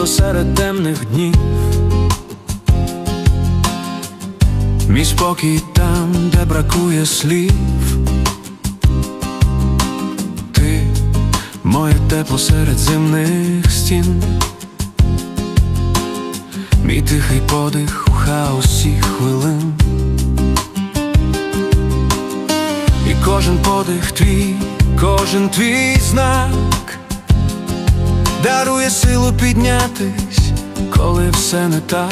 світло серед темних днів, мій спокій там, де бракує слів. Ти — моє тепло серед зимних стін, мій тихий подих у хаосі хвилин. І кожен подих твій, кожен твій знак дарує силу піднятись, коли все не так.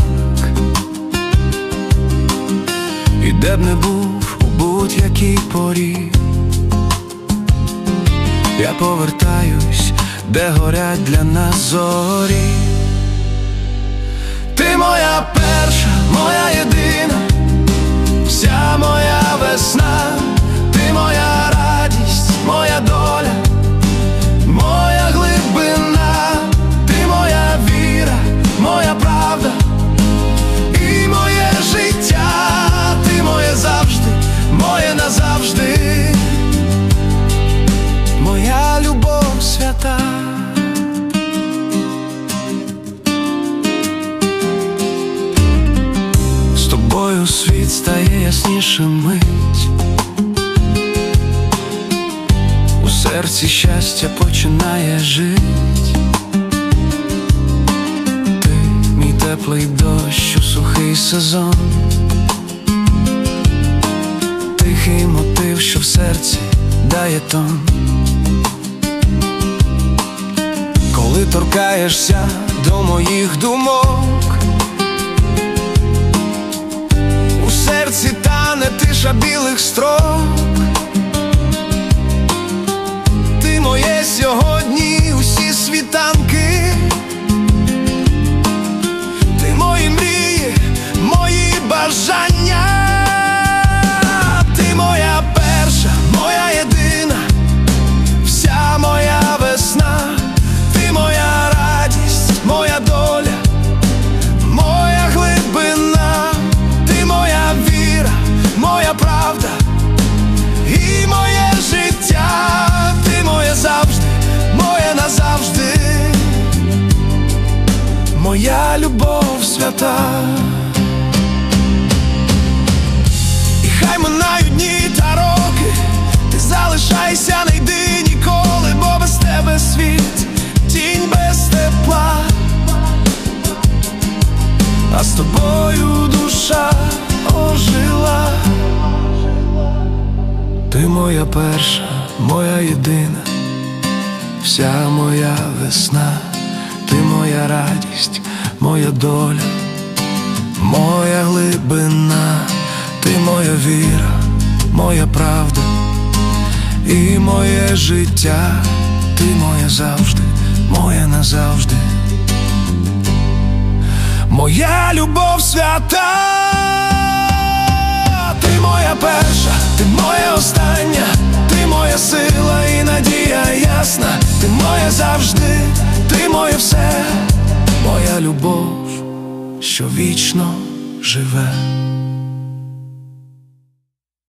І де б не був у будь-якій порі, я повертаюсь, де горять для нас зорі. Ти моя перша, моя єдина, вся моя весна. Ти моя радість, моя доля, моя глибина. Ти моя віра, моя правда і моє життя. Ти моє завжди, моє назавжди, моя любов свята. З тобою світ стає яснішим мить, у серці щастя починає жить. Ти мій теплий дощ у сухий сезон, тихий мотив, що в серці дає тон. Коли торкаєшся до моїх думок, у серці тане тиша білих строк. Ти моє сьогодні, усі світанки. Ти мої мрії, мої бажання. Ти моя перша, моя єдина, вся моя весна. Ти моя радість, моя доля, моя глибина. Ти моя віра, моя правда і моє життя. Ти моє завжди, моє назавжди, моя любов свята. І хай минають дні та роки, ти залишайся, не йди ніколи, бо без тебе світ тінь без тепла, а з тобою душа ожила. Ти моя перша, моя єдина, вся моя весна. Ти моя радість, моя доля, моя глибина. Ти моя віра, моя правда і моє життя. Ти моя завжди, моя назавжди, моя любов свята. Ти моя перша, ти моя остання, ти моя сила і надія ясна. Ти моя завжди, ти моє все, моя любов, що вічно живе.